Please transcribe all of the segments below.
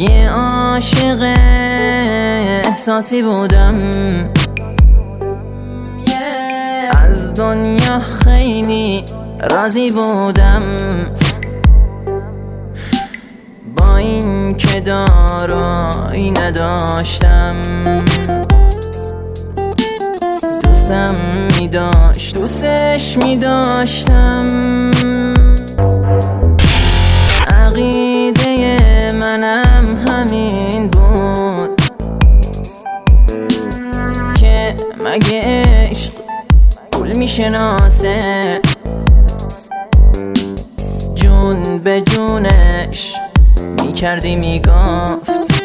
یه عاشق احساسی بودم، از دنیا خیلی راضی بودم، با این که دارایی نداشتم. دوستم می‌داشت، دوستش می‌داشتم. عقیده منم همین بود که مگه عشق پول میشناسه، جون به جونش میکردی میگفت،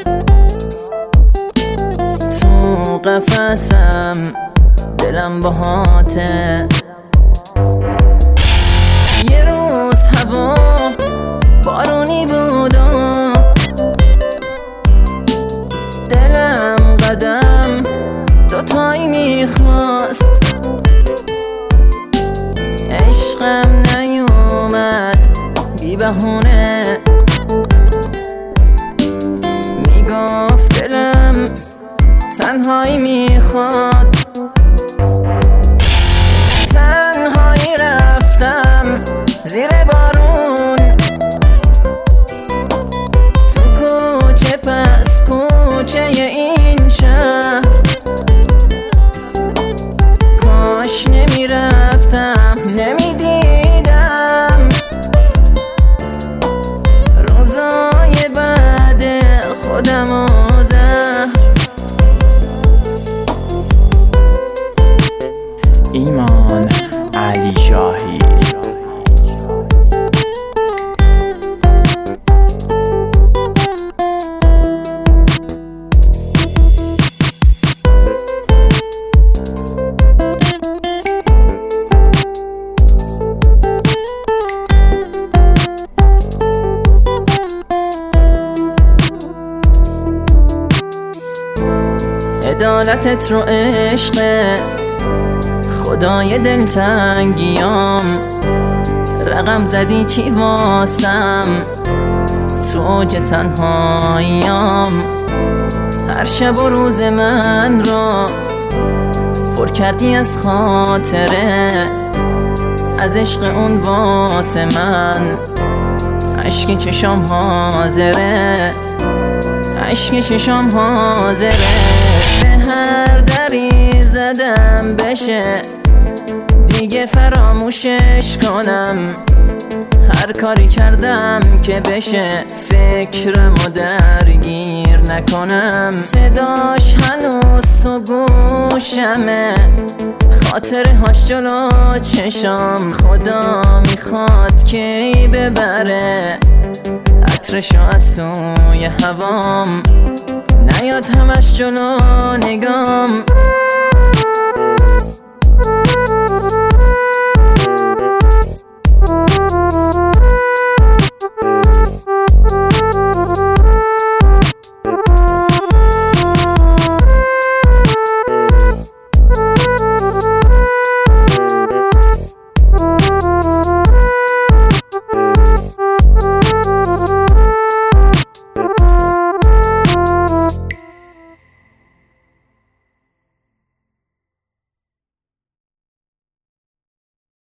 تو قفسم دلم باهاته. یه روز هوا بارونی بود و دلم قدم دوتایی میخواست، عشقم نیومد بی بهونه، میگفت دلم تنهایی میخواد. تنهایی رفتم زیر بارون، تو کوچه پس کوچه این شهر، کاش نمیرفتم نمیدیدم روزای بعد خودم و ایمان علی شاهی. عدالتت رو عشق خدای دلتنگیام، رقم زدی چی واسم تو اوج تنهاییام. هر شب و روز من رو پر کردی از خاطره، از عشق اون واسه من عشق چشام حاضره، عشق چشام حاضره. به هر دری زدم بشه دیگه فراموشش کنم، هر کاری کردم که بشه فکرمو درگیر نکنم. صداش هنوز تو گوشمه، خاطره هاش جلو چشام، خدا میخواد کی ببره عطرشو از توی هوام، نیاد همش جلو نگام.